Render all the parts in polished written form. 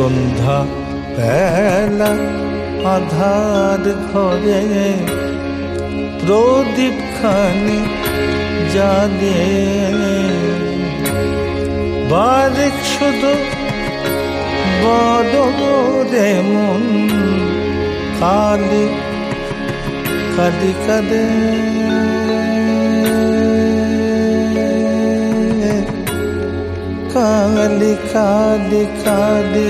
সন্ধ্যা বেলা আধার ঘরে প্রদীপ খানি জ্বালে বারেক শুধু বড় রে মন কালি কালি কাঁদে কালি কালি কাঁদে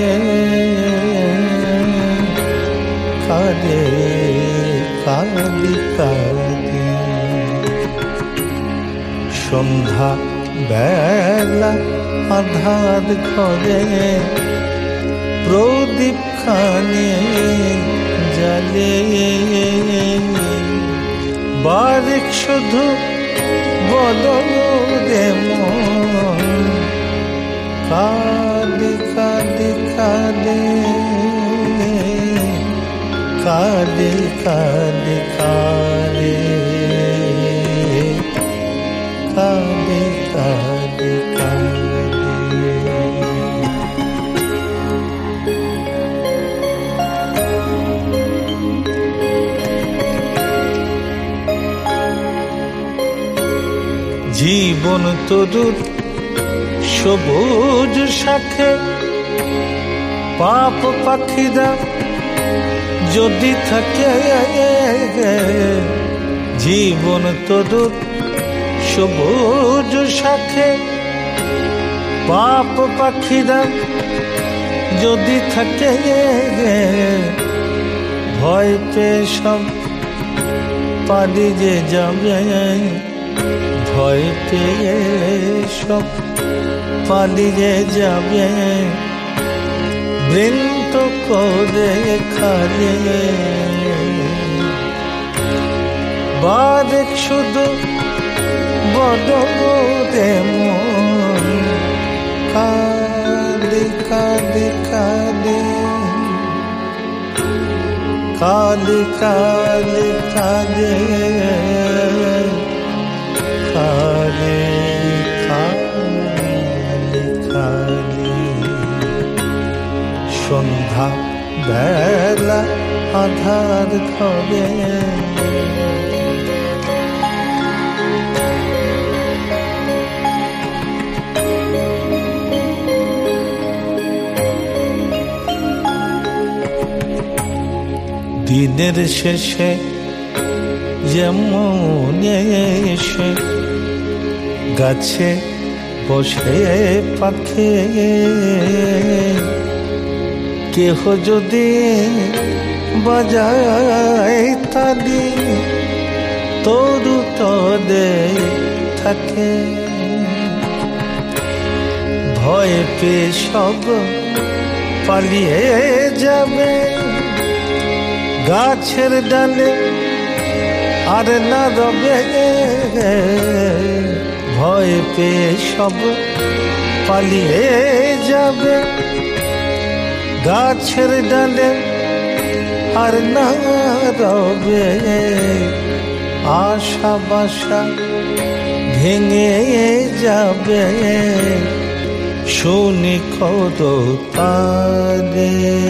কাঁদে কালি কাঁদে সন্ধ্যা বেলা আধার ঘরে প্রদীপ খানি জ্বালে বারেক শুধু বলো রে মন কাঁদে কাঁদে কাঁদে কাঁদে কাঁদে কাঁদে কাঁদে কাঁদে কাঁদে জীবন তরুর সবুজ শাখে পাপ পাখিরা যদি থাকে জীবন তরুর সবুজ শাখে পাপ পাখিরা যদি থাকে ভয় পেয়ে সব পালিয়ে যাবে ভয় পেয়ে সব পালিয়ে যাবে বৃন্ত করে খালে বারেক শুধু বড় রে মন কাঁদে কাঁদে কাঁদে কাঁদে কাঁদে কাঁদে কাঁদে কাঁদে কাঁদে সন্ধ্যা বেলা আধার ঘরে দিনের শেষে যেমন এসে গাছে বসে পাখি কেহ যদি বাজায় তালি তরু তদে থাকে ভয় পেয়ে সব পালিয়ে যাবে গাছের ডালে আর না রবে ভয় পেয়ে সব পালিয়ে যাবে গাছের ডালে আর না রবে আশা বাসা ভেঙে যাবে শুনি কত তারে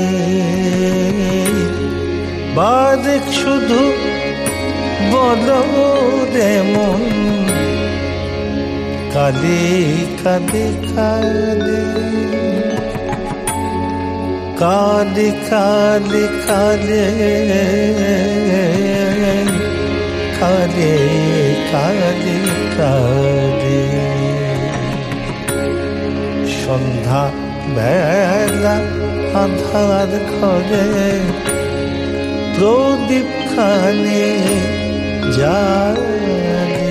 বারেক শুধু বলো রে মন কাঁদে কাঁদে কাঁদে কাঁদে কাঁদে কাঁদে কাঁদে কাঁদে কাঁদে সন্ধ্যা বেলা আধার ঘরে প্রদীপ খানি জ্বালে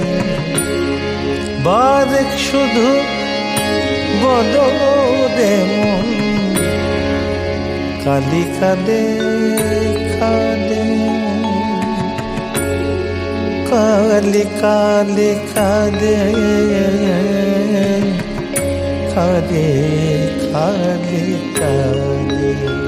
বারেক শুধু বলো রে মন কালি কাঁদে কাঁদে কালি কালি কাঁদে কাঁদে কালি কাঁদে